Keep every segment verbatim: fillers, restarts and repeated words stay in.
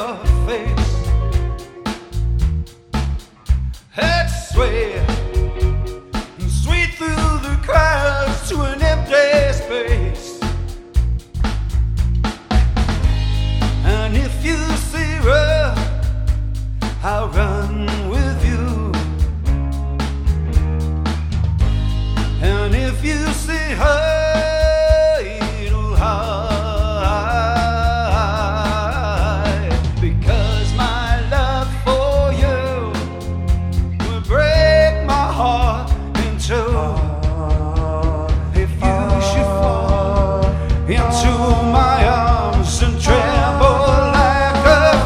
your face. Head sway, sweet through the crowds to an empty space. And if you see her, I'll run with you. And if you see her, it'll hide, because my love for you will break my heart in two. If you should fall into my arms and tremble like a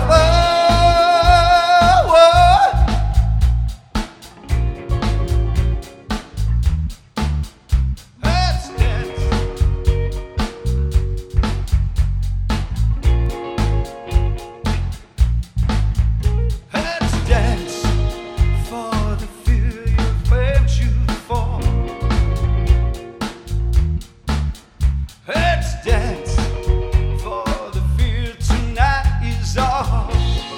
flower, let's dance. Let's dance for the fear you've felt you fall. Let's dance for the fear tonight is all.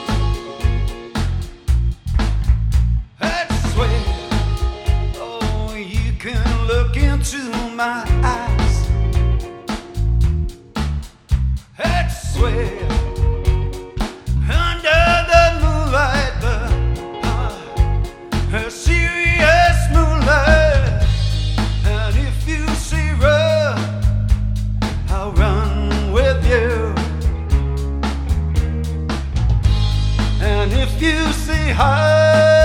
Let's sway. Oh, you can look into my eyes. Let's sway. Under the moonlight, the uh, a serious moonlight. And if you see her, I'll run with you. And if you see her,